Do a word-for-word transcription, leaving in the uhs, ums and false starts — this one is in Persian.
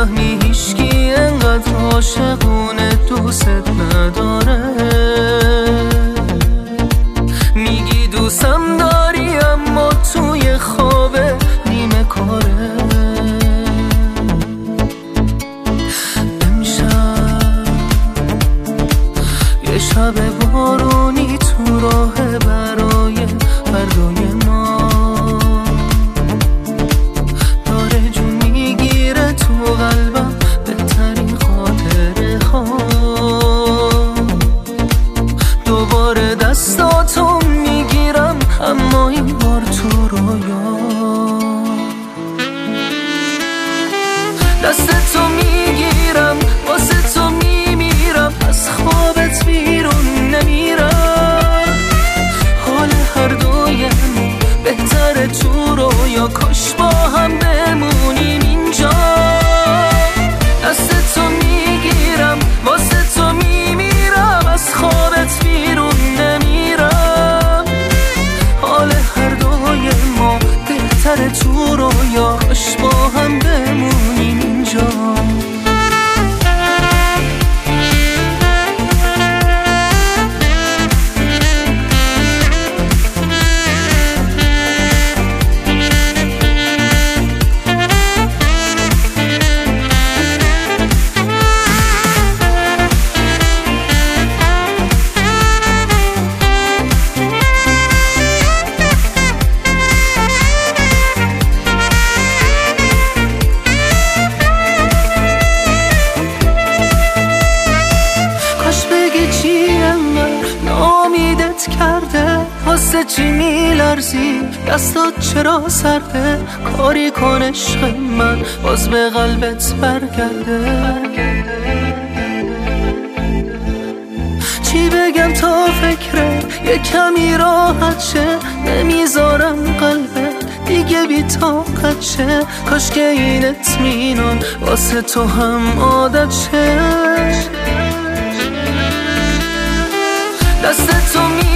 میفهمی هیچکی انقدر عاشقونه دوست نداره. میگی دوستم داری اما توی خوابه نیمه کاره. امشب یه شب بارونی تو راه برای فردای ما داره جون میگیره تو قلبم بهترین خاطره ها. دوباره دستاتو میگیرم اما این بار تو رویا. دستتو میگیرم واسه تو میمیرم از خوابت بیرون نمیرم. حال هر دویم بهتره تو رویا کاش با هم بمونیم اینجا. دستتو میگیرم واسه تو میمیرم از خوابت بیرون نمیرم. حال هر دوی ما بهتره تو رویا کاش با هم بمونیم اینجا. کرده واسه چی میلرزی دستات چرا سرده. کاری کن عشق من باز به قلبت برگرده. چی بگم تا فکرت یه کمی راحت شه. نمیذارم قلبت دیگه بی طاقت شه. کاش که این اطمینان واسه تو هم عادت شه. دستتو می